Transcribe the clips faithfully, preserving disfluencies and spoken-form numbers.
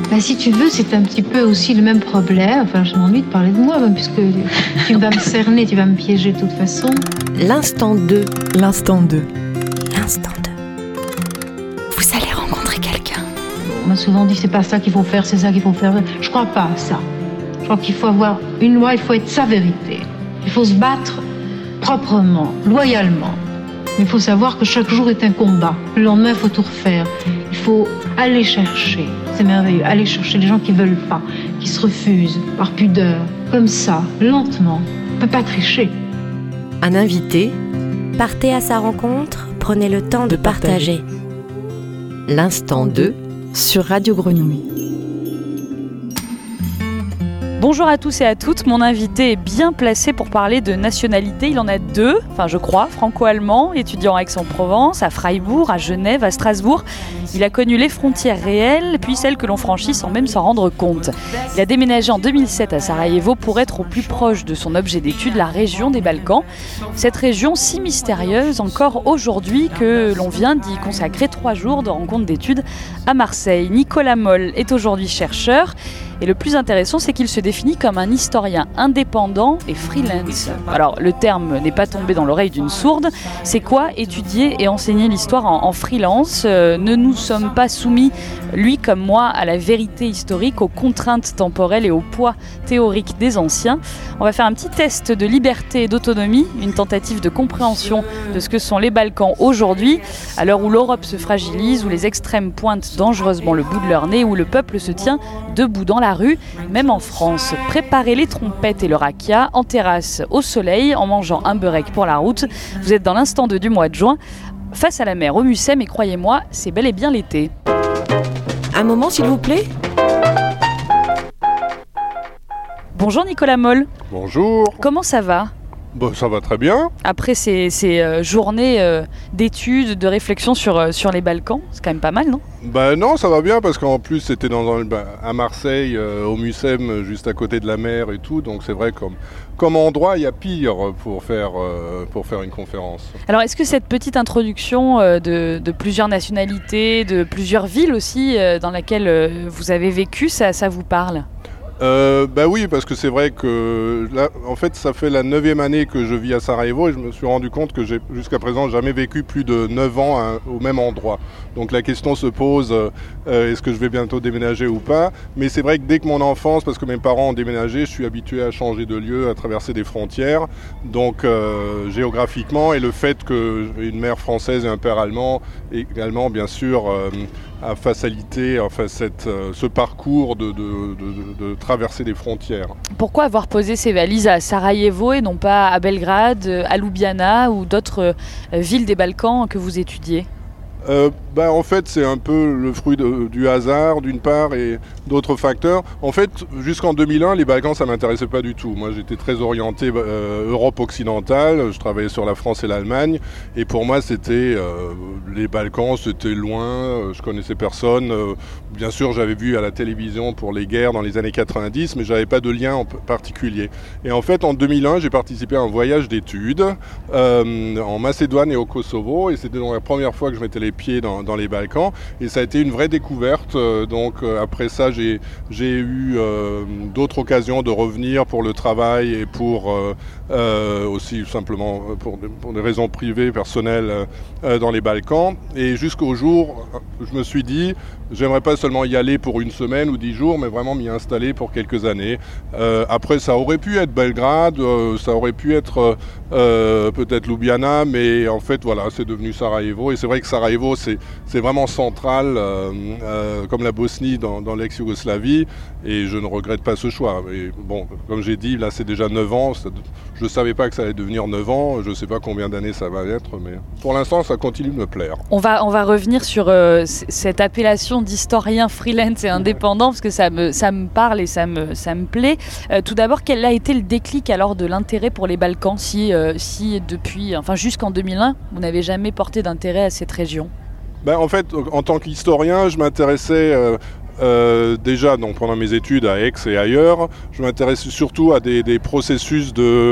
Bah, si tu veux, c'est un petit peu aussi le même problème. Enfin, je m'ennuie de parler de moi, même, puisque tu vas me cerner, tu vas me piéger de toute façon. L'instant deux. L'instant deux. L'instant deux. Vous allez rencontrer quelqu'un. On m'a souvent dit, c'est pas ça qu'il faut faire, c'est ça qu'il faut faire. Je crois pas à ça. Je crois qu'il faut avoir une loi, il faut être sa vérité. Il faut se battre proprement, loyalement. Mais il faut savoir que chaque jour est un combat. Le lendemain, il faut tout refaire. Il faut aller chercher, c'est merveilleux, aller chercher les gens qui veulent pas, qui se refusent, par pudeur, comme ça, lentement. On ne peut pas tricher. Un invité. Partez à sa rencontre, prenez le temps de, de partager. partager. L'instant deux. Sur Radio Grenouille. Bonjour à tous et à toutes, mon invité est bien placé pour parler de nationalité. Il en a deux, enfin je crois, franco-allemand, étudiant à Aix-en-Provence, à Freiburg, à Genève, à Strasbourg. Il a connu les frontières réelles, puis celles que l'on franchit sans même s'en rendre compte. Il a déménagé en deux mille sept à Sarajevo pour être au plus proche de son objet d'étude, la région des Balkans. Cette région si mystérieuse encore aujourd'hui que l'on vient d'y consacrer trois jours de rencontres d'études à Marseille. Nicolas Moll est aujourd'hui chercheur. Et le plus intéressant, c'est qu'il se définit comme un historien indépendant et freelance. Alors, le terme n'est pas tombé dans l'oreille d'une sourde. C'est quoi étudier et enseigner l'histoire en, en freelance ? euh, Ne nous sommes pas soumis, lui comme moi, à la vérité historique, aux contraintes temporelles et au poids théorique des anciens. On va faire un petit test de liberté et d'autonomie, une tentative de compréhension de ce que sont les Balkans aujourd'hui, à l'heure où l'Europe se fragilise, où les extrêmes pointent dangereusement le bout de leur nez, où le peuple se tient debout dans la rue, même en France. Préparez les trompettes et le rakia en terrasse au soleil en mangeant un beurek pour la route. Vous êtes dans l'instant deux du mois de juin, face à la mer au Mucem et croyez-moi, c'est bel et bien l'été. Un moment s'il vous plaît. Bonjour Nicolas Moll. Bonjour. Comment ça va ? Bon, ça va très bien. Après ces, ces euh, journées euh, d'études, de réflexion sur, euh, sur les Balkans, c'est quand même pas mal, non ? Ben non, ça va bien parce qu'en plus c'était dans, dans, ben, à Marseille, euh, au Mucem, juste à côté de la mer et tout. Donc c'est vrai comme, comme endroit, il y a pire pour faire, euh, pour faire une conférence. Alors est-ce que cette petite introduction euh, de, de plusieurs nationalités, de plusieurs villes aussi euh, dans laquelle euh, vous avez vécu, ça, ça vous parle ? Euh, bah oui, parce que c'est vrai que là, en fait, ça fait la neuvième année que je vis à Sarajevo et je me suis rendu compte que j'ai jusqu'à présent jamais vécu plus de neuf ans à, au même endroit. Donc la question se pose, euh, est-ce que je vais bientôt déménager ou pas ? Mais c'est vrai que dès que mon enfance, parce que mes parents ont déménagé, je suis habitué à changer de lieu, à traverser des frontières. Donc euh, géographiquement, et le fait que j'ai une mère française et un père allemand, également bien sûr, euh, a facilité enfin, cette, euh, ce parcours de, de, de, de, de traverser des frontières. Pourquoi avoir posé ses valises à Sarajevo et non pas à Belgrade, à Ljubljana ou d'autres euh, villes des Balkans que vous étudiez ? Euh, bah, en fait, c'est un peu le fruit de, du hasard, d'une part, et d'autres facteurs. En fait, jusqu'en deux mille un, les Balkans, ça ne m'intéressait pas du tout. Moi, j'étais très orienté euh, Europe occidentale. Je travaillais sur la France et l'Allemagne. Et pour moi, c'était euh, les Balkans, c'était loin. Euh, je connaissais personne. Euh, bien sûr, j'avais vu à la télévision pour les guerres dans les années quatre-vingt-dix, mais je n'avais pas de lien en particulier. Et en fait, en deux mille un, j'ai participé à un voyage d'études euh, en Macédoine et au Kosovo. Et c'était donc la première fois que je mettais les pieds dans, dans les Balkans et ça a été une vraie découverte. Euh, donc euh, après ça j'ai, j'ai eu euh, d'autres occasions de revenir pour le travail et pour euh, euh, aussi simplement pour, pour des raisons privées, personnelles euh, dans les Balkans. Et jusqu'au jour, je me suis dit, j'aimerais pas seulement y aller pour une semaine ou dix jours, mais vraiment m'y installer pour quelques années. Euh, après, ça aurait pu être Belgrade, euh, ça aurait pu être euh, peut-être Ljubljana, mais en fait, voilà, c'est devenu Sarajevo. Et c'est vrai que Sarajevo, c'est, c'est vraiment central, euh, euh, comme la Bosnie dans, dans l'ex-Yougoslavie, et je ne regrette pas ce choix. Et bon, comme j'ai dit, là, c'est déjà neuf ans. Ça, je ne savais pas que ça allait devenir neuf ans. Je ne sais pas combien d'années ça va être, mais pour l'instant, ça continue de me plaire. On va, on va revenir sur euh, c- cette appellation d'historien freelance et indépendant, parce que ça me, ça me parle et ça me, ça me plaît. Euh, tout d'abord, quel a été le déclic alors de l'intérêt pour les Balkans, si, euh, si depuis, enfin jusqu'en deux mille un, vous n'avez jamais porté d'intérêt à cette région ? Ben, en fait, en tant qu'historien, je m'intéressais euh, euh, déjà donc, pendant mes études à Aix et ailleurs. Je m'intéressais surtout à des, des processus de,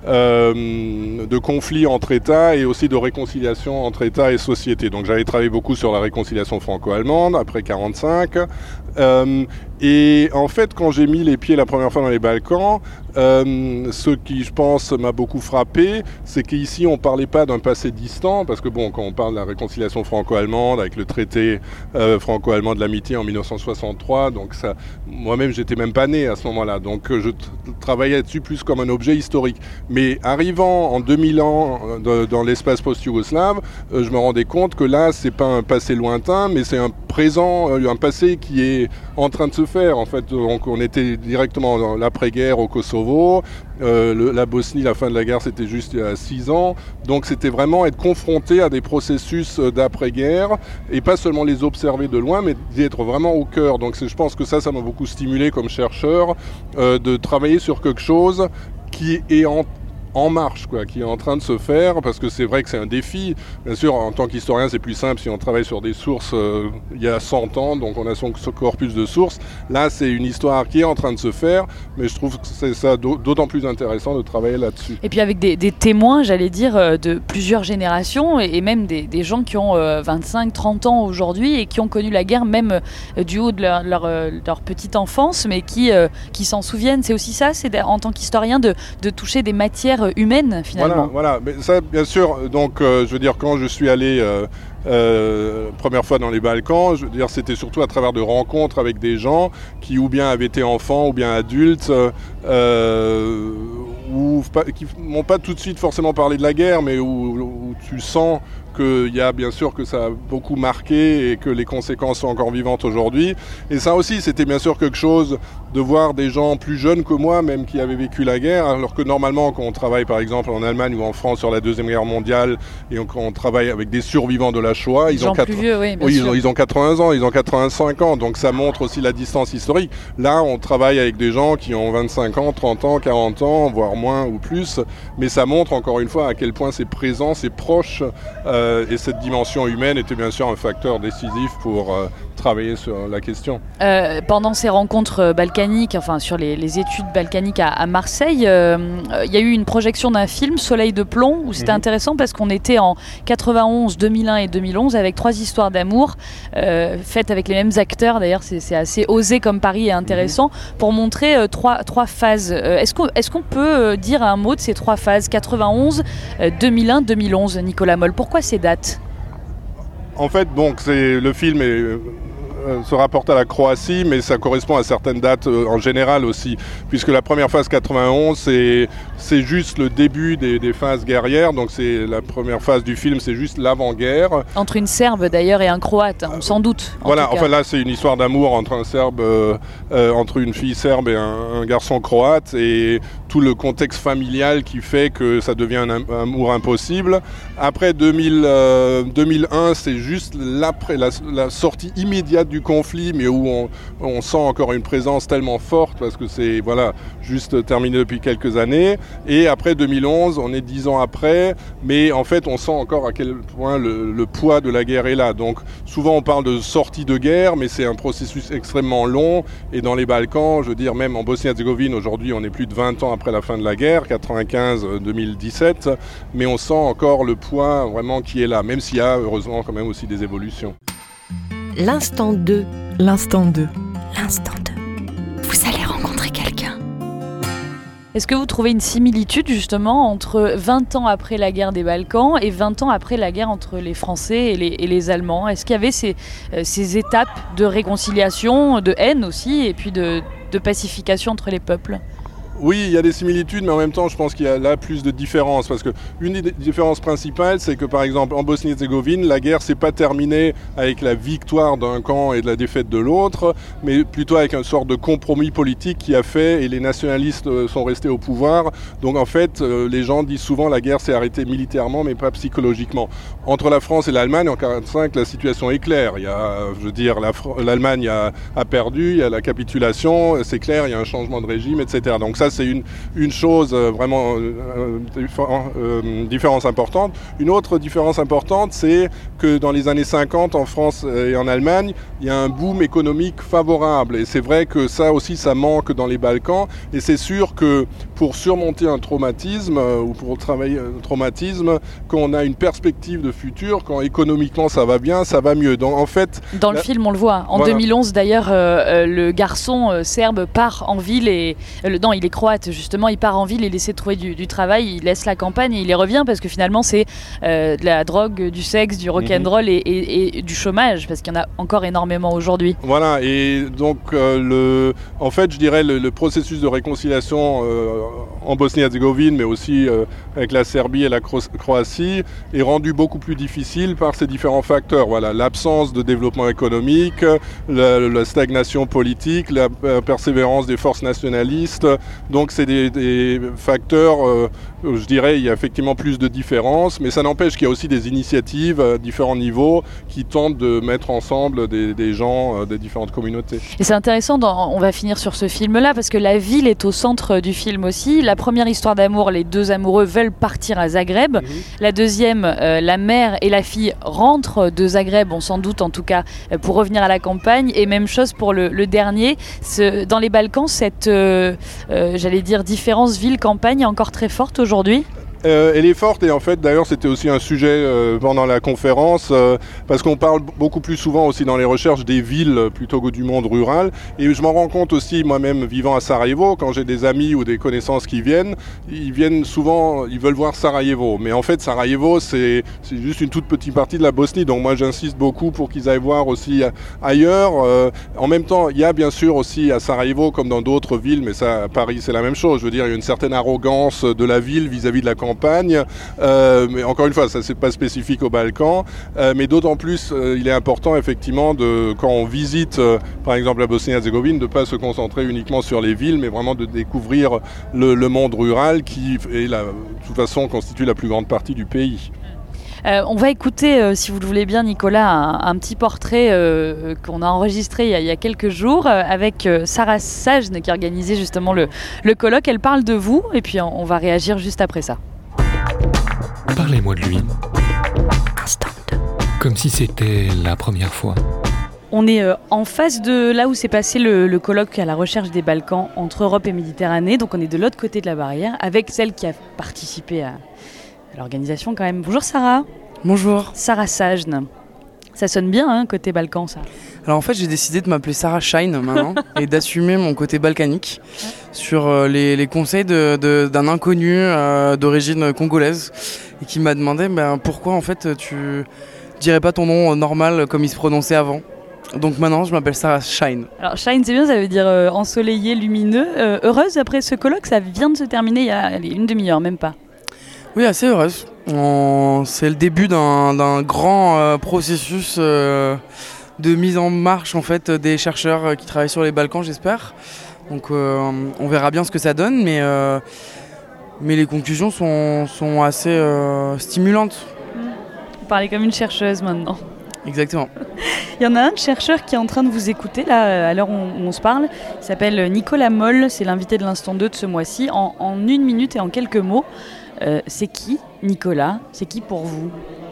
euh, de conflits entre États et aussi de réconciliation entre États et sociétés. Donc j'avais travaillé beaucoup sur la réconciliation franco-allemande après quarante-cinq. Euh, et en fait, quand j'ai mis les pieds la première fois dans les Balkans, euh, ce qui, je pense, m'a beaucoup frappé, c'est qu'ici, on ne parlait pas d'un passé distant, parce que bon, quand on parle de la réconciliation franco-allemande, avec le traité euh, franco-allemand de l'amitié en mille neuf cent soixante-trois, donc ça, moi-même, j'étais même pas né à ce moment-là, donc je t- travaillais dessus plus comme un objet historique. Mais arrivant en deux mille ans de, dans l'espace post-yougoslave, euh, je me rendais compte que là, c'est pas un passé lointain, mais c'est un présent, euh, un passé qui est en train de se faire. En fait, donc, on était directement dans l'après-guerre au Kosovo. Euh, le, la Bosnie, la fin de la guerre, c'était juste il y a six ans. Donc c'était vraiment être confronté à des processus d'après-guerre et pas seulement les observer de loin, mais d'y être vraiment au cœur. Donc je pense que ça, ça m'a beaucoup stimulé comme chercheur euh, de travailler sur quelque chose qui est en en marche, quoi, qui est en train de se faire, parce que c'est vrai que c'est un défi. Bien sûr, en tant qu'historien, c'est plus simple si on travaille sur des sources euh, il y a cent ans, donc on a son corpus de sources. Là, c'est une histoire qui est en train de se faire, mais je trouve que c'est ça d'autant plus intéressant de travailler là-dessus. Et puis avec des, des témoins, j'allais dire, de plusieurs générations, et, et même des, des gens qui ont euh, vingt-cinq, trente ans aujourd'hui, et qui ont connu la guerre même euh, du haut de leur, leur, euh, leur petite enfance, mais qui, euh, qui s'en souviennent. C'est aussi ça, c'est en tant qu'historien de, de toucher des matières humaine finalement. Voilà, voilà. Mais ça, bien sûr, donc euh, je veux dire, quand je suis allé euh, euh, première fois dans les Balkans, je veux dire, c'était surtout à travers de rencontres avec des gens qui ou bien avaient été enfants ou bien adultes, euh, ou pas, qui m'ont pas tout de suite forcément parlé de la guerre, mais où, où tu sens qu'il y a bien sûr que ça a beaucoup marqué et que les conséquences sont encore vivantes aujourd'hui. Et ça aussi, c'était bien sûr quelque chose de voir des gens plus jeunes que moi, même qui avaient vécu la guerre, alors que normalement, quand on travaille par exemple en Allemagne ou en France sur la Deuxième Guerre mondiale, et quand on travaille avec des survivants de la Shoah, ils ont, quatre... vieux, oui, oui, ils, ont, ils ont quatre-vingts ans, ils ont quatre-vingt-cinq ans, donc ça montre aussi la distance historique. Là, on travaille avec des gens qui ont vingt-cinq ans, trente ans, quarante ans, voire moins ou plus, mais ça montre encore une fois à quel point c'est présent, c'est proche, euh, et cette dimension humaine était bien sûr un facteur décisif pour euh, travailler sur la question. Euh, pendant ces rencontres balkaniques, enfin sur les, les études balkaniques à, à Marseille, euh, il y a eu une projection d'un film, Soleil de plomb, où c'était mmh. intéressant parce qu'on était en quatre-vingt-onze, deux mille un et deux mille onze avec trois histoires d'amour euh, faites avec les mêmes acteurs. D'ailleurs, c'est, c'est assez osé comme pari et intéressant mmh. pour montrer euh, trois, trois phases. Euh, est-ce qu'on, est-ce qu'on peut dire un mot de ces trois phases, quatre-vingt-onze, euh, deux mille un, deux mille onze, Nicolas Moll? Pourquoi ces dates? En fait, donc, c'est, le film est... euh, se rapporte à la Croatie, mais ça correspond à certaines dates euh, en général aussi, puisque la première phase quatre-vingt-onze, c'est, c'est juste le début des, des phases guerrières, donc c'est la première phase du film, c'est juste l'avant-guerre. Entre une Serbe d'ailleurs et un Croate, on s'en doute. Voilà, enfin là c'est une histoire d'amour entre un Serbe, euh, euh, entre une fille serbe et un, un garçon croate, et tout le contexte familial qui fait que ça devient un, un amour impossible. Après deux mille, euh, deux mille un, c'est juste l'après, la, la sortie immédiate du conflit, mais où on, on sent encore une présence tellement forte parce que c'est voilà juste terminé depuis quelques années. Et après deux mille onze, on est dix ans après, mais en fait on sent encore à quel point le, le poids de la guerre est là. Donc souvent on parle de sortie de guerre, mais c'est un processus extrêmement long. Et dans les Balkans, je veux dire même en Bosnie-Herzégovine, aujourd'hui on est plus de vingt ans après la fin de la guerre, quatre-vingt-quinze deux mille dix-sept, mais on sent encore le poids vraiment qui est là, même s'il y a heureusement quand même aussi des évolutions. L'instant deux. L'instant deux. L'instant deux. Vous allez rencontrer quelqu'un. Est-ce que vous trouvez une similitude justement entre vingt ans après la guerre des Balkans et vingt ans après la guerre entre les Français et les, et les Allemands? Est-ce qu'il y avait ces, euh, ces étapes de réconciliation, de haine aussi, et puis de, de pacification entre les peuples? Oui, il y a des similitudes, mais en même temps, je pense qu'il y a là plus de différences. Parce qu'une des différences principales, c'est que par exemple, en Bosnie-Herzégovine, la guerre s'est pas terminée avec la victoire d'un camp et de la défaite de l'autre, mais plutôt avec une sorte de compromis politique qui a fait, et les nationalistes sont restés au pouvoir. Donc en fait, les gens disent souvent la guerre s'est arrêtée militairement, mais pas psychologiquement. Entre la France et l'Allemagne, en quarante-cinq, la situation est claire. Il y a, je veux dire, la, l'Allemagne a, a perdu, il y a la capitulation, c'est clair, il y a un changement de régime, et cetera. Donc ça, c'est une, une chose euh, vraiment euh, euh, différence importante. Une autre différence importante, c'est que dans les années cinquante, en France et en Allemagne, il y a un boom économique favorable. Et c'est vrai que ça aussi, ça manque dans les Balkans. Et c'est sûr que pour surmonter un traumatisme euh, ou pour travailler un traumatisme, quand on a une perspective de futur, quand économiquement ça va bien, ça va mieux. Donc, en fait, dans la... le film, on le voit. En voilà. deux mille onze, d'ailleurs, euh, le garçon euh, serbe part en ville et euh, le... non, il est croate justement. Il part en ville, il essaie de trouver du, du travail, il laisse la campagne et il y revient parce que finalement c'est euh, de la drogue, du sexe, du rock'n'roll mmh. et, et, et du chômage parce qu'il y en a encore énormément aujourd'hui. Voilà. Et donc euh, le, en fait, je dirais le, le processus de réconciliation euh, en Bosnie-Herzégovine, mais aussi euh, avec la Serbie et la Cro- Croatie, est rendu beaucoup plus difficile par ces différents facteurs. Voilà, l'absence de développement économique, la, la stagnation politique, la persévérance des forces nationalistes. Donc c'est des, des facteurs, euh, je dirais, il y a effectivement plus de différences, mais ça n'empêche qu'il y a aussi des initiatives à différents niveaux qui tentent de mettre ensemble des, des gens euh, des différentes communautés. Et c'est intéressant, dans, on va finir sur ce film-là, parce que la ville est au centre du film aussi. La première histoire d'amour, les deux amoureux veulent partir à Zagreb. Mmh. La deuxième, euh, la mère et la fille rentrent de Zagreb, on s'en doute en tout cas, euh, pour revenir à la campagne. Et même chose pour le, le dernier. Ce, dans les Balkans, cette, euh, euh, j'allais dire, différence ville-campagne est encore très forte aujourd'hui. Euh, elle est forte et en fait d'ailleurs c'était aussi un sujet euh, pendant la conférence euh, parce qu'on parle beaucoup plus souvent aussi dans les recherches des villes plutôt que du monde rural et je m'en rends compte aussi moi-même vivant à Sarajevo quand j'ai des amis ou des connaissances qui viennent, ils viennent souvent, ils veulent voir Sarajevo mais en fait Sarajevo c'est, c'est juste une toute petite partie de la Bosnie donc moi j'insiste beaucoup pour qu'ils aillent voir aussi ailleurs. Euh, en même temps il y a bien sûr aussi à Sarajevo comme dans d'autres villes mais ça à Paris c'est la même chose, je veux dire il y a une certaine arrogance de la ville vis-à-vis de la campagne. campagne, euh, mais encore une fois, ça c'est pas spécifique aux Balkans, euh, mais d'autant plus, euh, il est important effectivement de, quand on visite, euh, par exemple la Bosnie-Herzégovine, de ne pas se concentrer uniquement sur les villes, mais vraiment de découvrir le, le monde rural qui, est la, de toute façon, constitue la plus grande partie du pays. Euh, on va écouter, euh, si vous le voulez bien, Nicolas, un, un petit portrait euh, qu'on a enregistré il y a, il y a quelques jours euh, avec euh, Sarah Sajn qui a organisé justement le, le colloque. Elle parle de vous et puis on, on va réagir juste après ça. Parlez-moi de lui. Comme si c'était la première fois. On est euh, en face de là où s'est passé le, le colloque à la recherche des Balkans entre Europe et Méditerranée. Donc on est de l'autre côté de la barrière avec celle qui a participé à... l'organisation quand même. Bonjour Sarah. Bonjour. Sarah Sajn. Ça sonne bien, hein, côté Balkan, ça. Alors en fait, j'ai décidé de m'appeler Sarah Shine maintenant et d'assumer mon côté balkanique sur euh, les, les conseils de, de, d'un inconnu euh, d'origine congolaise et qui m'a demandé ben, pourquoi en fait tu dirais pas ton nom normal comme il se prononçait avant. Donc maintenant, je m'appelle Sarah Shine. Alors Shine, c'est bien, ça veut dire euh, ensoleillé, lumineux. Euh, heureuse après ce colloque, ça vient de se terminer il y a allez, une demi-heure, même pas. Oui, assez heureuse. On... C'est le début d'un, d'un grand euh, processus euh, de mise en marche en fait, des chercheurs qui travaillent sur les Balkans, j'espère. Donc euh, on verra bien ce que ça donne, mais, euh, mais les conclusions sont, sont assez euh, stimulantes. Vous parlez comme une chercheuse maintenant. Exactement. Il y en a un chercheur qui est en train de vous écouter, là, à l'heure où on, on se parle. Il s'appelle Nicolas Moll, c'est l'invité de l'Instant deux de ce mois-ci. En, en une minute et en quelques mots, Euh, c'est qui, Nicolas ? C'est qui pour vous ?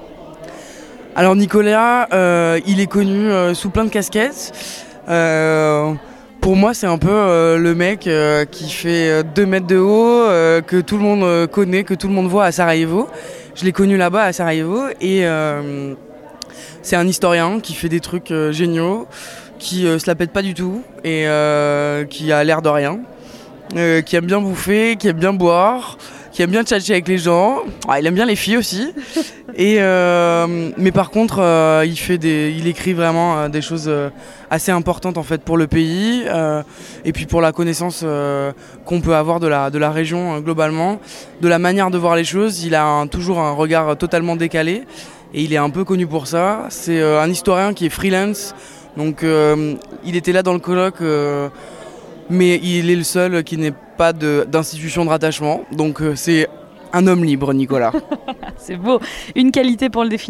Alors Nicolas, euh, il est connu euh, sous plein de casquettes. Euh, pour moi, c'est un peu euh, le mec euh, qui fait deux mètres de haut, euh, que tout le monde connaît, que tout le monde voit à Sarajevo. Je l'ai connu là-bas à Sarajevo et euh, c'est un historien qui fait des trucs euh, géniaux, qui euh, se la pète pas du tout et euh, qui a l'air de rien, euh, qui aime bien bouffer, qui aime bien boire, qui aime bien tchatcher avec les gens. Ah, il aime bien les filles aussi. Et, euh, mais par contre, euh, il, fait des, il écrit vraiment euh, des choses euh, assez importantes en fait, pour le pays euh, et puis pour la connaissance euh, qu'on peut avoir de la, de la région euh, globalement, de la manière de voir les choses. Il a un, toujours un regard totalement décalé et il est un peu connu pour ça. C'est euh, un historien qui est freelance. Donc euh, il était là dans le colloque, euh, mais il est le seul qui n'est pas de, d'institution de rattachement. Donc euh, c'est un homme libre, Nicolas. C'est beau. Une qualité pour le définir ?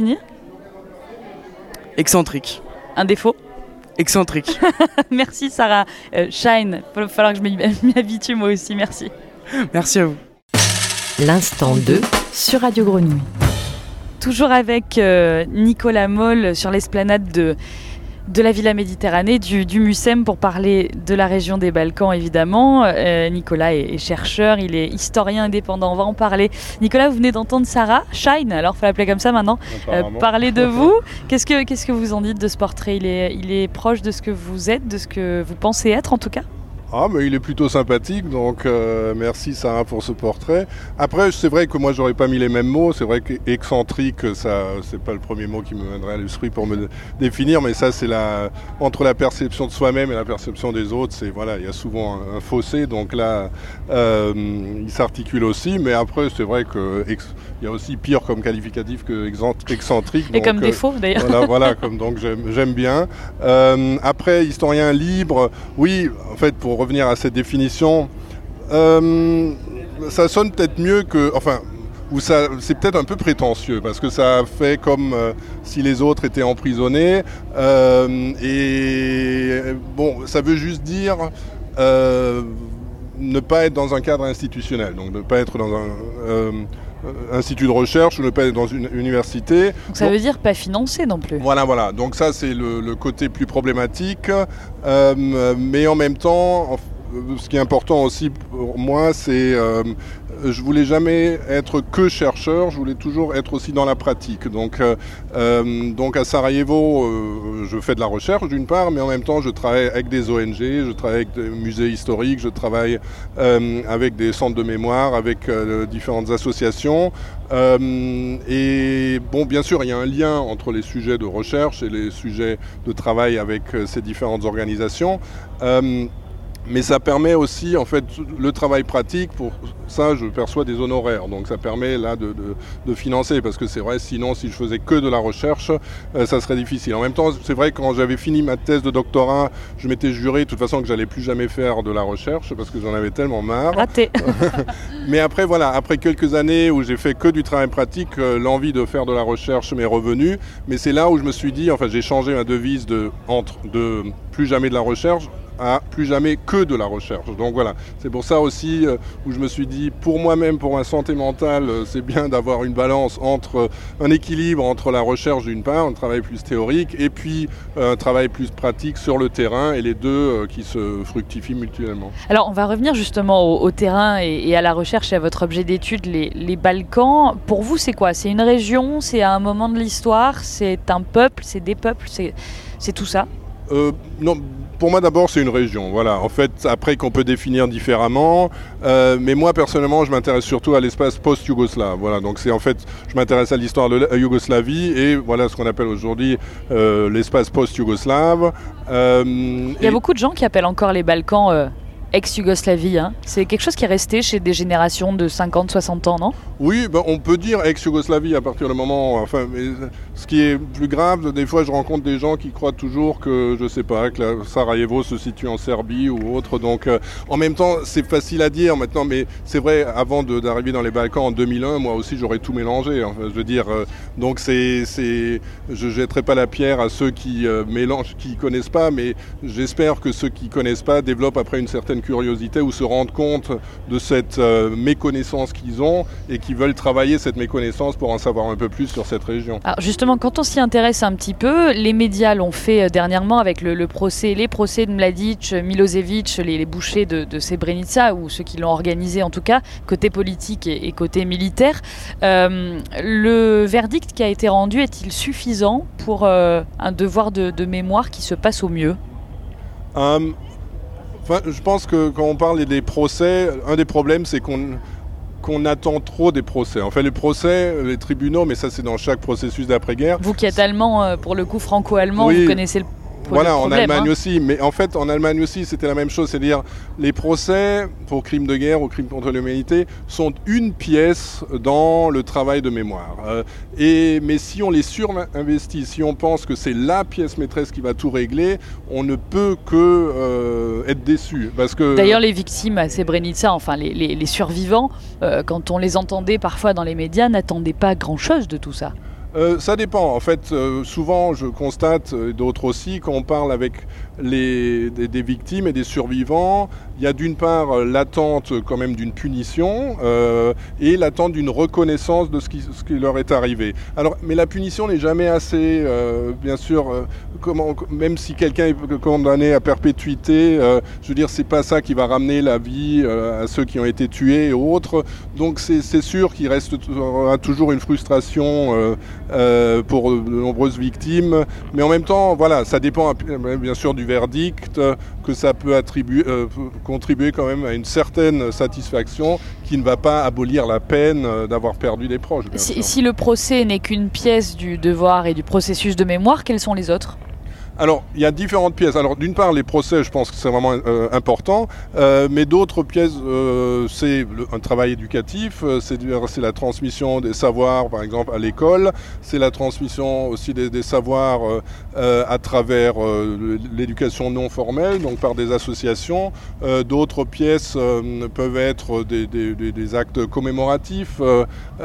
Excentrique. Un défaut ? Excentrique. Merci Sarah. Euh, Shine, il va falloir que je m'y, m'y habitue moi aussi, merci. Merci à vous. L'Instant deux sur Radio Grenouille. Toujours avec euh, Nicolas Moll sur l'esplanade de de la Villa Méditerranée, du, du MUSEM, pour parler de la région des Balkans, évidemment. Euh, Nicolas est, est chercheur, il est historien indépendant. On va en parler. Nicolas, vous venez d'entendre Sarah Shine, alors il faut l'appeler comme ça maintenant, euh, parler de vous. Qu'est-ce que, qu'est-ce que vous en dites de ce portrait ? il est, il est proche de ce que vous êtes, de ce que vous pensez être en tout cas ? Ah, mais il est plutôt sympathique, donc euh, merci Sarah pour ce portrait. Après, c'est vrai que moi, j'aurais pas mis les mêmes mots. C'est vrai qu'excentrique, ça, c'est pas le premier mot qui me viendrait à l'esprit pour me définir, mais ça, c'est la entre la perception de soi-même et la perception des autres. C'est voilà, il y a souvent un, un fossé, donc là, euh, il s'articule aussi. Mais après, c'est vrai que ex, il y a aussi pire comme qualificatif que excentrique. Et donc, comme défaut, d'ailleurs. Voilà, voilà, comme donc j'aime, j'aime bien. Euh, après, historien libre, oui, en fait, pour revenir à cette définition, euh, ça sonne peut-être mieux que, enfin, ou ça, c'est peut-être un peu prétentieux parce que ça fait comme euh, si les autres étaient emprisonnés. Euh, et bon, ça veut juste dire euh, ne pas être dans un cadre institutionnel, donc ne pas être dans un euh, institut de recherche ou ne pas être dans une université. Donc ça donc, veut dire pas financé non plus. Voilà, voilà. Donc ça, c'est le, le côté plus problématique. Euh, mais en même temps, ce qui est important aussi pour moi, c'est euh, je voulais jamais être que chercheur, je voulais toujours être aussi dans la pratique. Donc, euh, donc à Sarajevo, euh, je fais de la recherche d'une part, mais en même temps, je travaille avec des O N G, je travaille avec des musées historiques, je travaille euh, avec des centres de mémoire, avec euh, différentes associations. Euh, et bon, bien sûr, il y a un lien entre les sujets de recherche et les sujets de travail avec euh, ces différentes organisations. Euh, Mais ça permet aussi, en fait, le travail pratique, pour ça, je perçois des honoraires. Donc ça permet là de, de, de financer, parce que c'est vrai, sinon, si je faisais que de la recherche, euh, ça serait difficile. En même temps, c'est vrai que quand j'avais fini ma thèse de doctorat, je m'étais juré, de toute façon, que j'allais plus jamais faire de la recherche, parce que j'en avais tellement marre. Raté. Mais après, voilà, après quelques années où j'ai fait que du travail pratique, euh, l'envie de faire de la recherche m'est revenue. Mais c'est là où je me suis dit, enfin, j'ai changé ma devise de, entre, de plus jamais de la recherche à plus jamais que de la recherche. Donc voilà, c'est pour ça aussi euh, où je me suis dit, pour moi-même, pour ma santé mentale, euh, c'est bien d'avoir une balance entre euh, un équilibre entre la recherche d'une part, un travail plus théorique, et puis euh, un travail plus pratique sur le terrain, et les deux euh, qui se fructifient mutuellement. Alors on va revenir justement au, au terrain et, et à la recherche et à votre objet d'étude, les, les Balkans. Pour vous, c'est quoi ? C'est une région ? C'est un moment de l'histoire ? C'est un peuple ? C'est des peuples ? C'est, c'est tout ça ? euh, Non. Pour moi, d'abord, c'est une région. Voilà. En fait, après qu'on peut définir différemment, euh, mais moi personnellement, je m'intéresse surtout à l'espace post-yougoslave. Voilà. Donc, c'est en fait, je m'intéresse à l'histoire de la Yougoslavie et voilà ce qu'on appelle aujourd'hui euh, l'espace post-yougoslave. Euh, Il y a et... beaucoup de gens qui appellent encore les Balkans euh, ex-Yougoslavie. Hein. C'est quelque chose qui est resté chez des générations de cinquante soixante ans, non ? Oui, ben, on peut dire ex-Yougoslavie à partir du moment... Enfin, mais ce qui est plus grave, des fois je rencontre des gens qui croient toujours que, je sais pas, que la Sarajevo se situe en Serbie ou autre. Donc, euh, en même temps, c'est facile à dire maintenant, mais c'est vrai, avant de, d'arriver dans les Balkans en deux mille un, moi aussi j'aurais tout mélangé. Enfin, je veux dire, euh, donc c'est, c'est, je jetterai pas la pierre à ceux qui euh, mélangent, qui connaissent pas, mais j'espère que ceux qui connaissent pas développent après une certaine curiosité ou se rendent compte de cette euh, méconnaissance qu'ils ont et qui veulent travailler cette méconnaissance pour en savoir un peu plus sur cette région. Alors justement, quand on s'y intéresse un petit peu, les médias l'ont fait dernièrement avec le, le procès, les procès de Mladic, Milosevic, les, les bouchers de, de Srebrenica, ou ceux qui l'ont organisé en tout cas, côté politique et, et côté militaire. Euh, le verdict qui a été rendu est-il suffisant pour euh, un devoir de, de mémoire qui se passe au mieux ? um, enfin, Je pense que quand on parle des procès, un des problèmes c'est qu'on qu'on attend trop des procès. En fait, les procès, les tribunaux, mais ça c'est dans chaque processus d'après-guerre. Vous qui êtes allemand, pour le coup franco-allemand, oui. Vous connaissez le Voilà, problème, en Allemagne hein. aussi. Mais en fait, en Allemagne aussi, c'était la même chose. C'est-à-dire, les procès pour crimes de guerre ou crimes contre l'humanité sont une pièce dans le travail de mémoire. Euh, et, mais si on les surinvestit, si on pense que c'est la pièce maîtresse qui va tout régler, on ne peut que euh, être déçu. Parce que... D'ailleurs, les victimes à Srebrenica, enfin les, les, les survivants, euh, quand on les entendait parfois dans les médias, n'attendaient pas grand-chose de tout ça. Euh, ça dépend. En fait, euh, souvent, je constate, et d'autres aussi, quand on parle avec les, des, des victimes et des survivants, il y a d'une part l'attente quand même d'une punition euh, et l'attente d'une reconnaissance de ce qui, ce qui leur est arrivé. Alors, mais la punition n'est jamais assez, euh, bien sûr, euh, comment, même si quelqu'un est condamné à perpétuité, euh, je veux dire, c'est pas ça qui va ramener la vie euh, à ceux qui ont été tués et autres. Donc c'est, c'est sûr qu'il reste toujours une frustration euh, euh, pour de nombreuses victimes, mais en même temps, voilà, ça dépend bien sûr du verdict, que ça peut attribuer, euh, contribuer quand même à une certaine satisfaction qui ne va pas abolir la peine d'avoir perdu des proches. Bien si, sûr. Si le procès n'est qu'une pièce du devoir et du processus de mémoire, quels sont les autres ? Alors, il y a différentes pièces. Alors, d'une part, les procès, je pense que c'est vraiment euh, important, euh, mais d'autres pièces, euh, c'est le, un travail éducatif, euh, c'est, c'est la transmission des savoirs, par exemple, à l'école, c'est la transmission aussi des, des savoirs euh, euh, à travers euh, l'éducation non formelle, donc par des associations. Euh, d'autres pièces euh, peuvent être des, des, des, des actes commémoratifs, euh,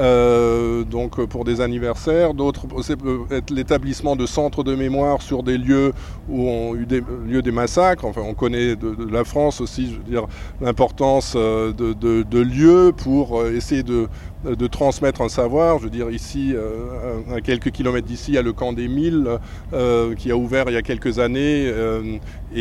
euh, donc pour des anniversaires. D'autres, c'est peut être l'établissement de centres de mémoire sur des lieux où ont eu des lieux des massacres. Enfin, on connaît de, de la France aussi, je veux dire, l'importance de, de, de lieux pour essayer de, de transmettre un savoir. Je veux dire, ici, euh, à quelques kilomètres d'ici, il y a le camp des Milles euh, qui a ouvert il y a quelques années euh,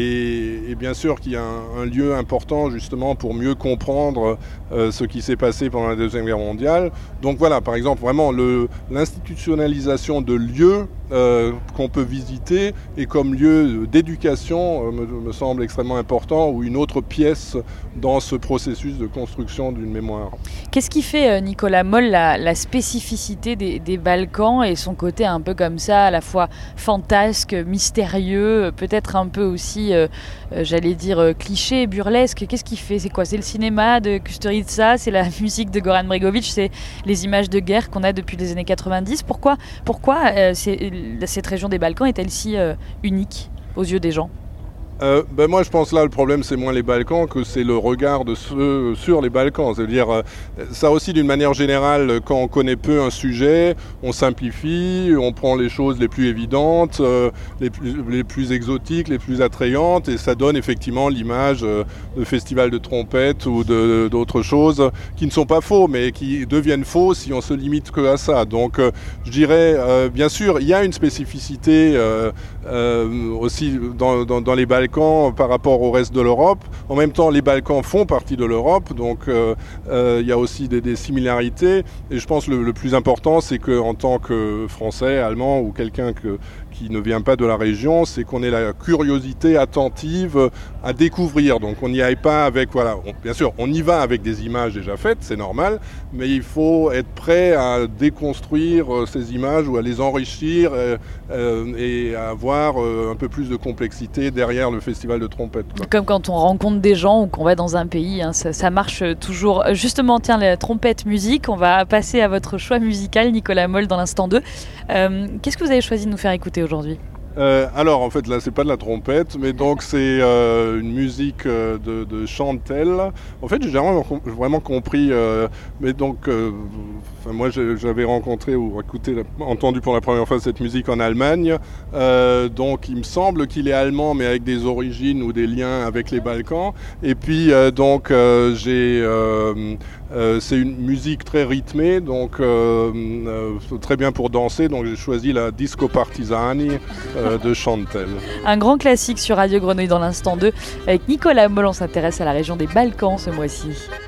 et, et bien sûr qu'il y a un, un lieu important justement pour mieux comprendre euh, ce qui s'est passé pendant la Deuxième Guerre mondiale. Donc voilà, par exemple, vraiment le, l'institutionnalisation de lieux euh, qu'on peut visiter et comme lieu d'éducation euh, me, me semble extrêmement important, ou une autre pièce dans ce processus de construction d'une mémoire. Qu'est-ce qui fait, euh, Nicolas Moll, la, la spécificité des, des Balkans et son côté un peu comme ça, à la fois fantasque, mystérieux, peut-être un peu aussi, euh, euh, j'allais dire, euh, cliché, burlesque? Qu'est-ce qui fait? C'est quoi? C'est le cinéma de Kusturica, c'est la musique de Goran Bregovic, c'est les images de guerre qu'on a depuis les années quatre-vingt-dix. Pourquoi, pourquoi euh, c'est, cette région des Balkans est-elle si euh, unique aux yeux des gens? Euh, ben moi je pense là le problème c'est moins les Balkans que c'est le regard de ceux sur les Balkans. C'est-à-dire euh, ça aussi d'une manière générale, quand on connaît peu un sujet, on simplifie, on prend les choses les plus évidentes, euh, les, plus, les plus exotiques, les plus attrayantes, et ça donne effectivement l'image euh, de festivals de trompettes ou de, d'autres choses qui ne sont pas faux mais qui deviennent faux si on se limite que à ça. Donc euh, je dirais euh, bien sûr il y a une spécificité euh, euh, aussi dans, dans, dans les Balkans par rapport au reste de l'Europe. En même temps, les Balkans font partie de l'Europe, donc euh, euh, il y a aussi des, des similarités. Et je pense que le, le plus important, c'est qu'en tant que Français, Allemand ou quelqu'un que, qui ne vient pas de la région, c'est qu'on ait la curiosité attentive à découvrir. Donc on n'y aille pas avec, voilà, on, bien sûr, on y va avec des images déjà faites, c'est normal, mais il faut être prêt à déconstruire ces images ou à les enrichir euh, euh, et à avoir euh, un peu plus de complexité derrière le festival de trompette, quoi. Comme quand on rencontre des gens ou qu'on va dans un pays, hein, ça, ça marche toujours. Justement, tiens, la trompette musique, on va passer à votre choix musical, Nicolas Moll, dans l'instant deux. Euh, qu'est-ce que vous avez choisi de nous faire écouter aujourd'hui ? Euh, alors en fait là c'est pas de la trompette mais donc c'est euh, une musique euh, de, de Chantel. En fait j'ai vraiment, vraiment compris euh, mais donc euh, moi j'avais rencontré ou écouté, entendu pour la première fois cette musique en Allemagne, euh, donc il me semble qu'il est allemand mais avec des origines ou des liens avec les Balkans, et puis euh, donc euh, j'ai euh, euh, c'est une musique très rythmée, donc euh, euh, très bien pour danser, donc j'ai choisi la Disco Partisani euh, de Chantel. Un grand classique sur Radio Grenouille dans l'instant deux. Avec Nicolas Moll, on s'intéresse à la région des Balkans ce mois-ci.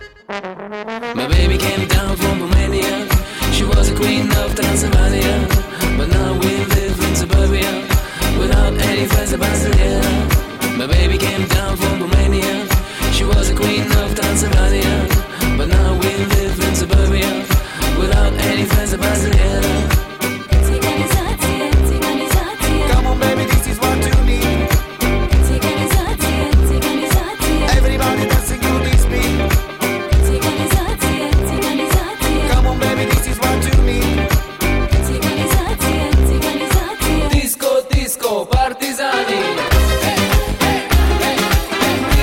My baby came down from Romania. She was a queen of Transylvania. But now we live in suburbia without any friends about Australia. My baby came down from Romania. She was a queen of Transylvania. But now we live in suburbia without any friends about Australia. Disco, disco, partisani.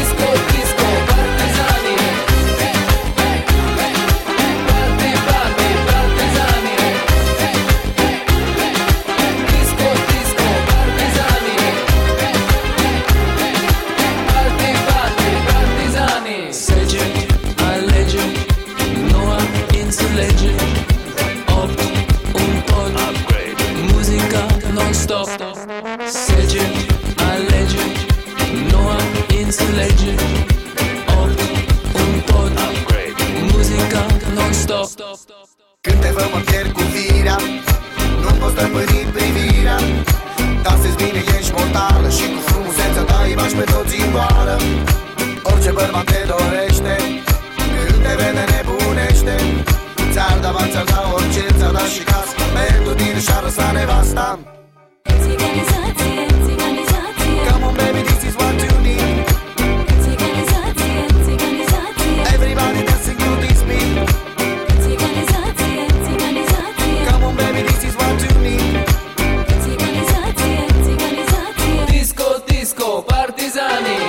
pe toți îmboală. Orice bărbat te dorește, când te vede nebunește. Ți-ar da bani, ți-ar da orice, ți-ar da și casă. Pentru tine și-ar lăsa nevasta. Țigănizație, țigănizație. Come on baby, this is what you need. Țigănizație, țigănizație. Everybody dancing to this beat. Țigănizație, țigănizație. Come on baby, this is what you need. Țigănizație, țigănizație. Disco, disco, partizani.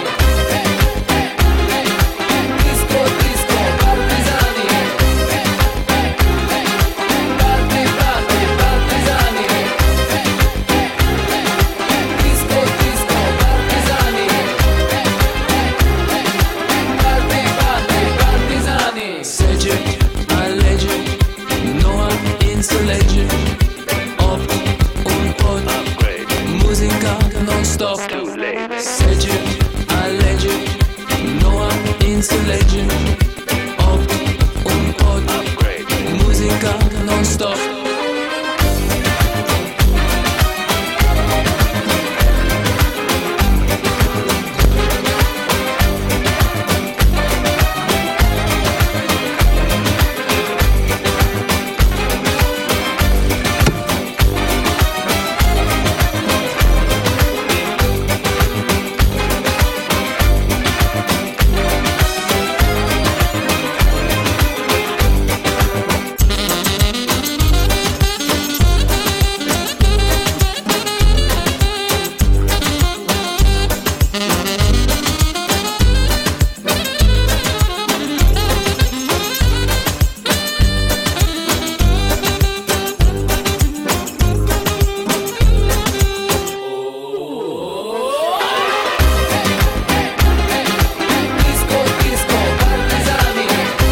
Disco, disco, partizani. Party, party, partizani. Disco, disco, partizani. Party, party, partizani. Sege, alege, noua înțelege. Opt, un pod, muzica non-stop. Sege, alege, noua înțelege. Opt, un pod, muzica non-stop. Disco, disco, partizani.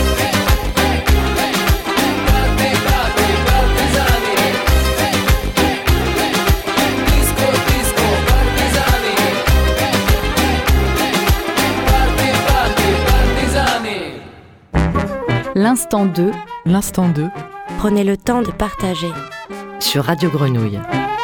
Party, party, partizani. Disco, disco, partizani. Party, party, partizani. L'instant deux, l'instant deux, Prenez le temps de partager. sur Radio Grenouille.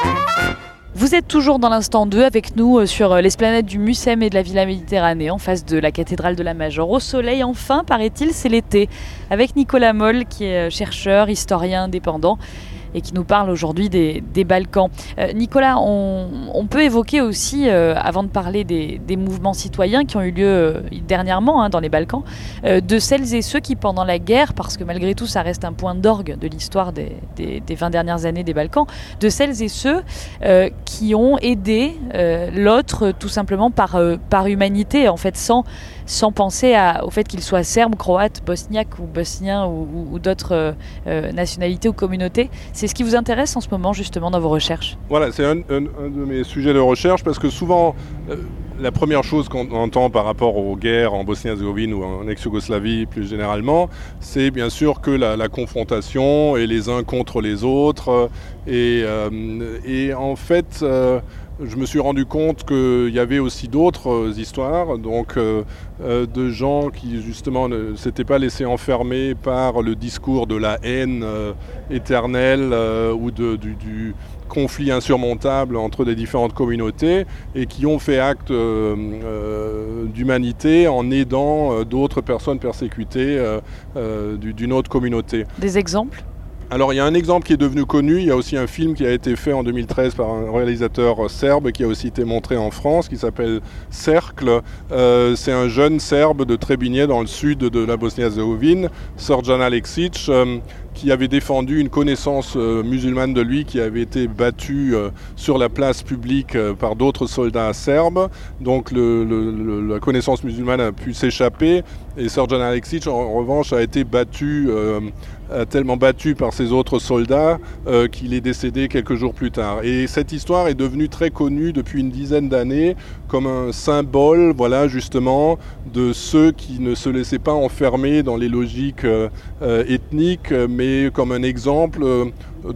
Vous êtes toujours dans l'instant deux avec nous euh, sur euh, l'esplanade du Mucem et de la Villa Méditerranée en face de la cathédrale de la Major. Au soleil, enfin, paraît-il, c'est l'été. Avec Nicolas Moll qui est euh, chercheur, historien indépendant et qui nous parle aujourd'hui des, des Balkans. Euh, Nicolas, on, on peut évoquer aussi, euh, avant de parler des, des mouvements citoyens qui ont eu lieu euh, dernièrement hein, dans les Balkans, euh, de celles et ceux qui, pendant la guerre, parce que malgré tout ça reste un point d'orgue de l'histoire des, des, des vingt dernières années des Balkans, de celles et ceux euh, qui ont aidé euh, l'autre tout simplement par, euh, par humanité, en fait, sans, sans penser à, au fait qu'ils soient serbes, croates, bosniaques ou bosniens ou, ou, ou d'autres euh, euh, nationalités ou communautés. C'est ce qui vous intéresse en ce moment justement dans vos recherches? Voilà, c'est un, un- un de mes sujets de recherche parce que souvent, euh, la première chose qu'on entend par rapport aux guerres en Bosnie-Herzégovine ou en ex-Yougoslavie plus généralement, c'est bien sûr que la, la confrontation et les uns contre les autres. euh, Et, euh, et en fait, euh, je me suis rendu compte qu'il y avait aussi d'autres euh, histoires, donc euh, euh, de gens qui justement ne s'étaient pas laissés enfermer par le discours de la haine euh, éternelle euh, ou de, du, du conflit insurmontable entre les différentes communautés et qui ont fait acte euh, euh, d'humanité en aidant euh, d'autres personnes persécutées euh, euh, du- d'une autre communauté. Des exemples? Alors il y a un exemple qui est devenu connu, il y a aussi un film qui a été fait en deux mille treize par un réalisateur serbe qui a aussi été montré en France, qui s'appelle Cercle. Euh, c'est un jeune serbe de Trebinje dans le sud de la Bosnie-Herzégovine, Srdjan Aleksić, euh, qui avait défendu une connaissance euh, musulmane de lui qui avait été battue euh, sur la place publique euh, par d'autres soldats serbes. Donc le- le- le- la connaissance musulmane a pu s'échapper et Srdjan Aleksić en, en revanche a été battu, euh, a tellement battu par ses autres soldats euh, qu'il est décédé quelques jours plus tard. Et cette histoire est devenue très connue depuis une dizaine d'années comme un symbole, voilà, justement, de ceux qui ne se laissaient pas enfermer dans les logiques euh, euh, ethniques, mais comme un exemple euh,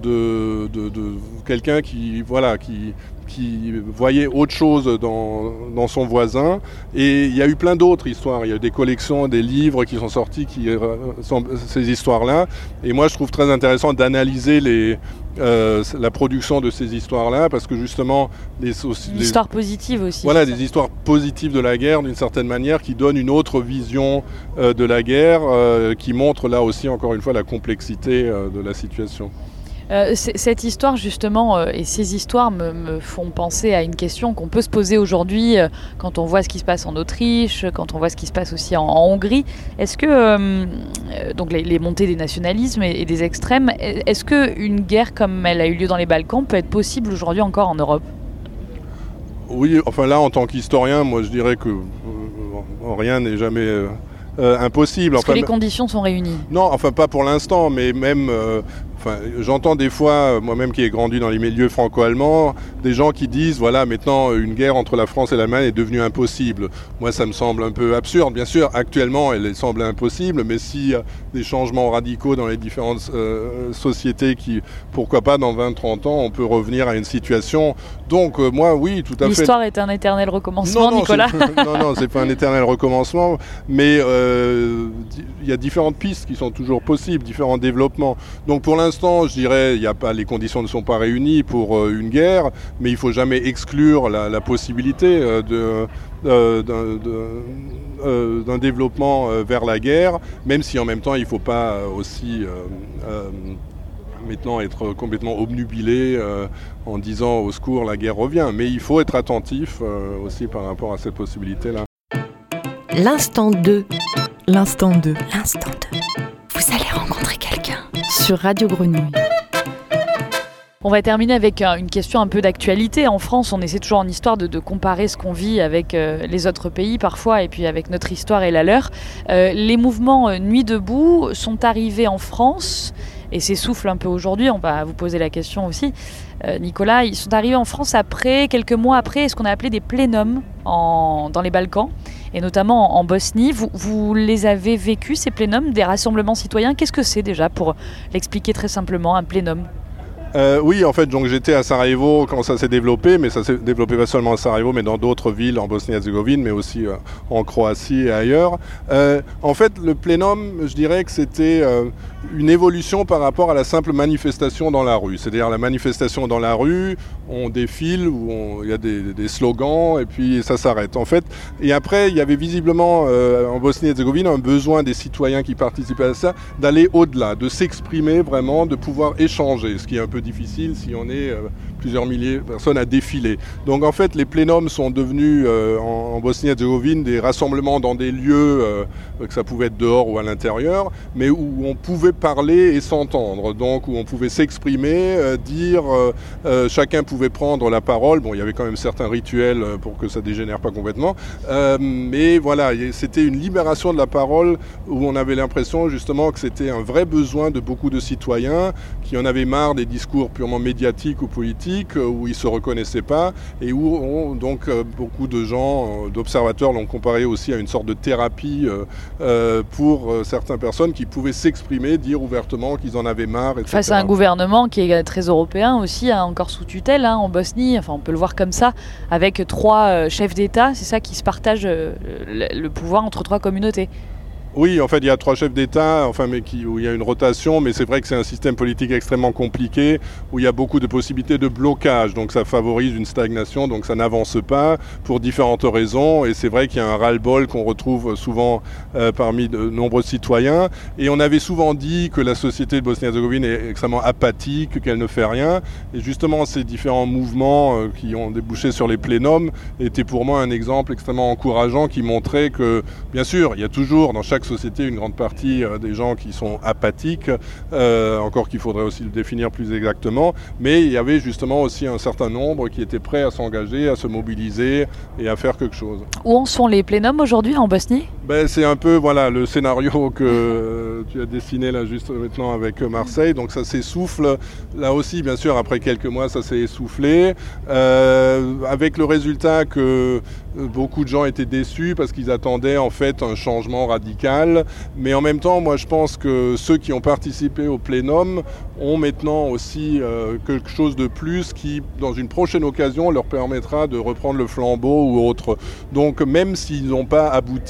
de, de- de quelqu'un qui, voilà, qui, qui voyait autre chose dans, dans son voisin. Et il y a eu plein d'autres histoires. Il y a eu des collections, des livres qui sont sortis qui euh, sont ces histoires-là. Et moi, je trouve très intéressant d'analyser les, euh, la production de ces histoires-là, parce que justement, les, soci- Une les- histoire positive aussi. voilà, c'est ça. des histoires positives de la guerre, d'une certaine manière, qui donnent une autre vision euh, de la guerre, euh, qui montre là aussi, encore une fois, la complexité euh, de la situation. Euh, c- cette histoire justement euh, et ces histoires me, me font penser à une question qu'on peut se poser aujourd'hui euh, quand on voit ce qui se passe en Autriche, quand on voit ce qui se passe aussi en, en Hongrie. Est-ce que euh, euh, donc les, les montées des nationalismes et, et des extrêmes, est- est-ce que une guerre comme elle a eu lieu dans les Balkans peut être possible aujourd'hui encore en Europe? Oui, enfin là, en tant qu'historien, moi je dirais que euh, rien n'est jamais euh, euh, impossible. Est-ce Enfin, que les conditions sont réunies? non, enfin pas pour l'instant, mais même, euh, enfin, j'entends des fois, euh, moi-même qui ai grandi dans les milieux franco-allemands, des gens qui disent, voilà, maintenant une guerre entre la France et l'Allemagne est devenue impossible. Moi, ça me semble un peu absurde. Bien sûr, actuellement, elle semble impossible, mais s'il y a des changements radicaux dans les différentes euh, sociétés, qui, pourquoi pas, dans vingt trente ans, on peut revenir à une situation. Donc, euh, moi, oui, tout à fait. L'histoire est un éternel recommencement, non, Nicolas. c'est- non, non, c'est pas un éternel recommencement, mais euh, di- il y a différentes pistes qui sont toujours possibles, différents développements. Donc pour l'instant, je dirais, il y a pas, les conditions ne sont pas réunies pour euh, une guerre, mais il faut jamais exclure la, la possibilité euh, de, euh, d'un, de- euh, d'un développement euh, vers la guerre, même si en même temps il ne faut pas euh, aussi euh, euh, maintenant être complètement obnubilé euh, en disant au secours la guerre revient, mais il faut être attentif euh, aussi par rapport à cette possibilité-là. L'instant deux. L'instant deux. L'instant deux. Vous allez rencontrer quelqu'un. Sur Radio Grenouille. On va terminer avec euh, une question un peu d'actualité. En France, on essaie toujours en histoire de, de comparer ce qu'on vit avec euh, les autres pays parfois et puis avec notre histoire et la leur. Euh, les mouvements euh, Nuit debout sont arrivés en France et s'essoufflent un peu aujourd'hui. On va vous poser la question aussi. Euh, Nicolas, ils sont arrivés en France après, quelques mois après, ce qu'on a appelé des plénums en, dans les Balkans et notamment en, en Bosnie. Vous, vous les avez vécus, ces plénums, des rassemblements citoyens? Qu'est-ce que c'est déjà, pour l'expliquer très simplement, un plénum? Euh, oui, en fait, donc j'étais à Sarajevo quand ça s'est développé, mais ça s'est développé pas seulement à Sarajevo, mais dans d'autres villes en Bosnie-Herzégovine, mais aussi euh, en Croatie et ailleurs. Euh, en fait, le plénum, je dirais que c'était euh, une évolution par rapport à la simple manifestation dans la rue. C'est-à-dire la manifestation dans la rue, on défile, où on- il y a des, des slogans, et puis ça s'arrête. En fait, et après, il y avait visiblement euh, en Bosnie-Herzégovine un besoin des citoyens qui participaient à ça d'aller au-delà, de s'exprimer vraiment, de pouvoir échanger, ce qui est un peu difficile si on est euh, plusieurs milliers de personnes à défiler. Donc en fait, les plénums sont devenus euh, en, en Bosnie-Herzégovine des rassemblements dans des lieux, euh, que ça pouvait être dehors ou à l'intérieur, mais où on pouvait parler et s'entendre, donc où on pouvait s'exprimer, euh, dire, euh, euh, chacun pouvait prendre la parole. Bon, il y avait quand même certains rituels euh, pour que ça dégénère pas complètement, euh, mais voilà, y- c'était une libération de la parole où on avait l'impression justement que c'était un vrai besoin de beaucoup de citoyens qui en avaient marre des discours purement médiatiques ou politiques, euh, où ils ne se reconnaissaient pas, et où on- donc euh, beaucoup de gens, euh, d'observateurs l'ont comparé aussi à une sorte de thérapie euh, euh, pour euh, certaines personnes qui pouvaient s'exprimer, dire ouvertement qu'ils en avaient marre, et cetera. Face à un gouvernement qui est très européen aussi, hein, encore sous tutelle hein, en Bosnie, enfin on peut le voir comme ça, avec trois euh, chefs d'État, c'est ça qui se partage euh, le, le pouvoir entre trois communautés. Oui, en fait, il y a trois chefs d'État, enfin, mais qui, où il y a une rotation, mais c'est vrai que c'est un système politique extrêmement compliqué, où il y a beaucoup de possibilités de blocage, donc ça favorise une stagnation, donc ça n'avance pas pour différentes raisons, et c'est vrai qu'il y a un ras-le-bol qu'on retrouve souvent euh, parmi de nombreux citoyens, et on avait souvent dit que la société de Bosnie-Herzégovine est extrêmement apathique, qu'elle ne fait rien, et justement ces différents mouvements euh, qui ont débouché sur les plénums étaient pour moi un exemple extrêmement encourageant qui montrait que, bien sûr, il y a toujours dans chaque société une grande partie euh, des gens qui sont apathiques, euh, encore qu'il faudrait aussi le définir plus exactement, mais il y avait justement aussi un certain nombre qui étaient prêts à s'engager, à se mobiliser et à faire quelque chose. Où en sont les plénums aujourd'hui en Bosnie? Ben, c'est un peu voilà, le scénario que euh, tu as dessiné là juste maintenant avec Marseille, donc ça s'essouffle. Là aussi, bien sûr, après quelques mois, ça s'est essoufflé, euh, avec le résultat que beaucoup de gens étaient déçus parce qu'ils attendaient en fait un changement radical. Mais en même temps, moi je pense que ceux qui ont participé au plénum ont maintenant aussi euh, quelque chose de plus qui, dans une prochaine occasion, leur permettra de reprendre le flambeau ou autre. Donc même s'ils n'ont pas abouti à des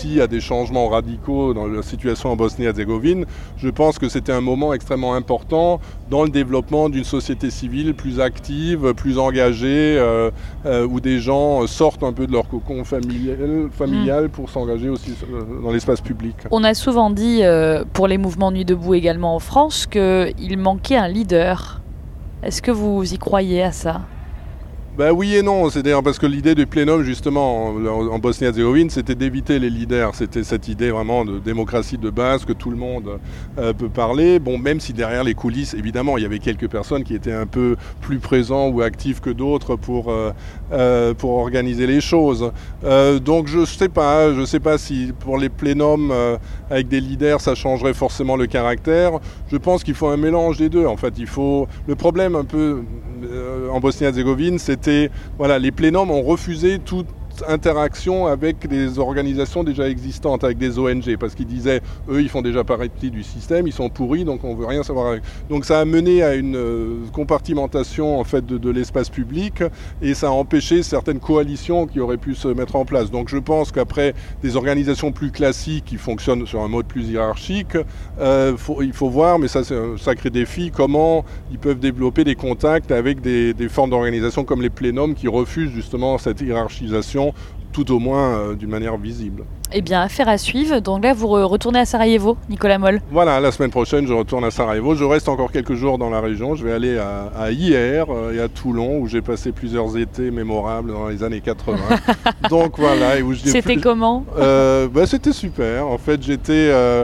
changements radicaux dans la situation en Bosnie-Herzégovine, je pense que c'était un moment extrêmement important dans le développement d'une société civile plus active, plus engagée, euh, euh, où des gens sortent un peu de leur cocon familial, familial mmh. pour s'engager aussi euh, dans l'espace public. On a souvent dit, euh, pour les mouvements Nuit debout également en France, qu'il manquait un leader. Est-ce que vous y croyez à ça ? Ben oui et non, c'est d'ailleurs parce que l'idée du plénum justement en, en Bosnie-Herzégovine, c'était d'éviter les leaders, c'était cette idée vraiment de démocratie de base que tout le monde euh, peut parler. Bon, même si derrière les coulisses, évidemment, il y avait quelques personnes qui étaient un peu plus présents ou actifs que d'autres pour euh, euh, pour organiser les choses. Euh, donc je sais pas, je sais pas si pour les plénums euh, avec des leaders, ça changerait forcément le caractère. Je pense qu'il faut un mélange des deux. En fait, il faut le problème un peu euh, en Bosnie-Herzégovine, c'était voilà, les plénums ont refusé toute interaction avec des organisations déjà existantes, avec des O N G, parce qu'ils disaient, eux, ils font déjà partie du système, ils sont pourris, donc on veut rien savoir avec. Donc ça a mené à une euh, compartimentation en fait de, de l'espace public et ça a empêché certaines coalitions qui auraient pu se mettre en place. Donc je pense qu'après des organisations plus classiques qui fonctionnent sur un mode plus hiérarchique, euh, faut, il faut voir, mais ça c'est un sacré défi, comment ils peuvent développer des contacts avec des, des formes d'organisation comme les plénums qui refusent justement cette hiérarchisation tout au moins euh, d'une manière visible. Eh bien, affaire à suivre. Donc là, vous re- retournez à Sarajevo, Nicolas Moll. Voilà, la semaine prochaine, je retourne à Sarajevo. Je reste encore quelques jours dans la région. Je vais aller à, à Hier euh, et à Toulon, où j'ai passé plusieurs étés mémorables dans les années quatre-vingts. Donc voilà. Et où je C'était plus... comment euh, bah, C'était super. En fait, j'étais... Euh,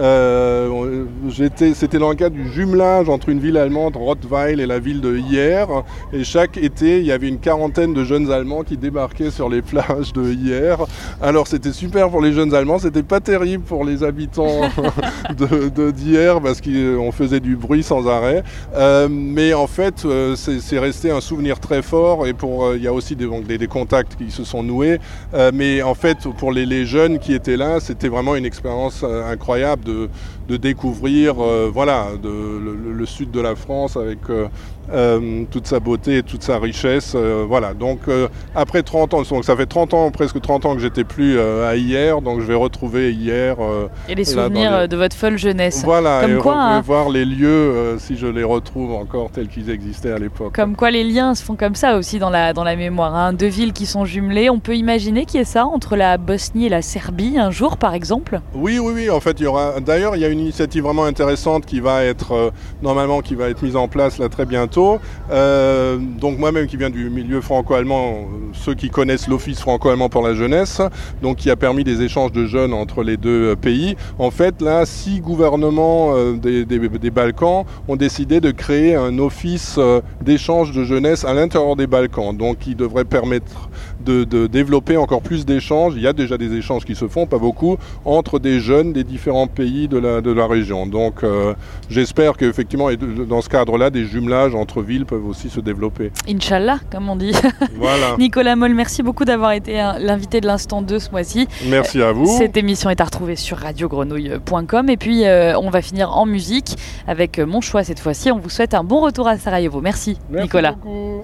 Euh, j'étais, c'était dans le cadre du jumelage entre une ville allemande, Rottweil, et la ville de Hier. Et chaque été, il y avait une quarantaine de jeunes Allemands qui débarquaient sur les plages de Hier. Alors c'était super pour les jeunes Allemands, c'était pas terrible pour les habitants de, de d'Hier parce qu'on faisait du bruit sans arrêt. Euh, mais en fait, euh, c'est, c'est resté un souvenir très fort. Et pour, euh, il y a aussi des, donc, des, des contacts qui se sont noués. Euh, mais en fait, pour les, les jeunes qui étaient là, c'était vraiment une expérience euh, incroyable. De, de découvrir euh, voilà, de, le, le sud de la France avec euh, euh, toute sa beauté et toute sa richesse. Euh, voilà. Donc euh, après trente ans, donc ça fait trente ans, presque trente ans que j'étais plus euh, à Hier, donc je vais retrouver Hier. Euh, et les souvenirs les... de votre folle jeunesse. Voilà, Comme et quoi, re- hein, voir les lieux euh, si je les retrouve encore tels qu'ils existaient à l'époque. Comme quoi les liens se font comme ça aussi dans la, dans la mémoire. Hein. Deux villes qui sont jumelées, on peut imaginer qu'il y ait ça entre la Bosnie et la Serbie un jour par exemple ? Oui, oui, oui, en fait il y aura, d'ailleurs il y a une initiative vraiment intéressante qui va être, euh, normalement qui va être mise en place là très bientôt. Euh, donc moi-même qui viens du milieu franco-allemand, euh, ceux qui connaissent l'Office franco-allemand pour la jeunesse, donc qui a permis des échanges de jeunes entre les deux euh, pays. En fait là, six gouvernements euh, des, des, des Balkans ont décidé de créer un office euh, d'échange de jeunesse à l'intérieur des Balkans, donc qui devrait permettre de, de développer encore plus d'échanges. Il y a déjà des échanges qui se font, pas beaucoup, entre des jeunes des différents pays de la, de la région. Donc euh, j'espère qu'effectivement, dans ce cadre-là, des jumelages entre villes peuvent aussi se développer. Inch'Allah, comme on dit. Voilà. Nicolas Moll, merci beaucoup d'avoir été l'invité de l'Instant deux ce mois-ci. Merci à vous. Cette émission est à retrouver sur radio grenouille point com et puis euh, on va finir en musique avec mon choix cette fois-ci. On vous souhaite un bon retour à Sarajevo. Merci, merci Nicolas. Beaucoup.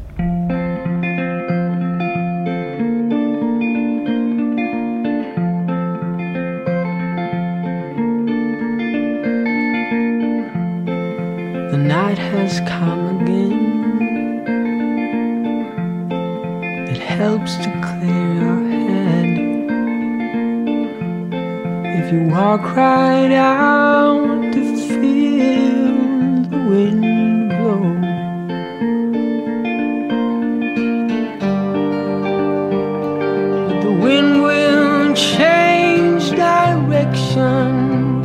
The night has come again. It helps to clear your head. If you walk right out to feel the wind blow, but the wind will change direction.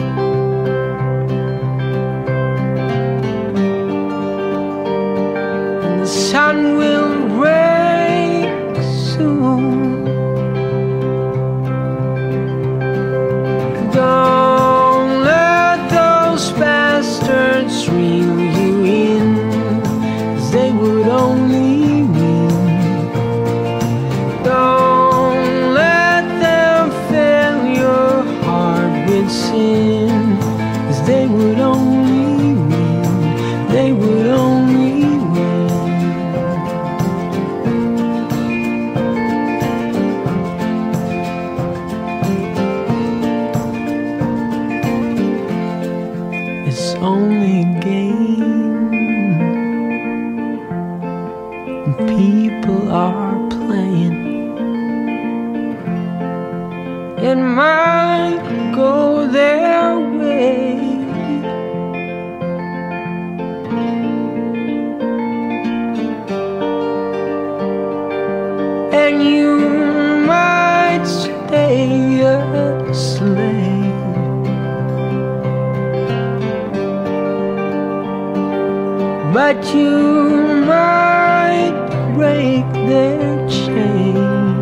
The sun will break soon. Don't let those bastards reel you it might go their way. And you might stay a slave, but you might break their chain.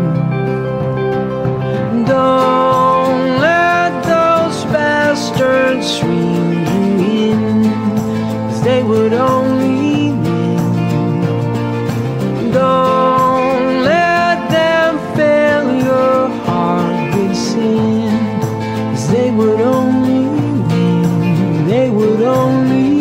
Don't let those bastards swing you in, 'cause they would only win. Don't let them fill your heart with sin, 'cause they would only win. They would only win.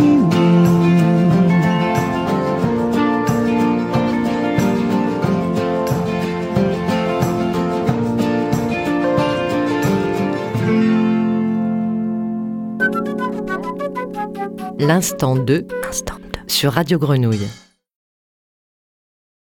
L'instant deux sur Radio Grenouille.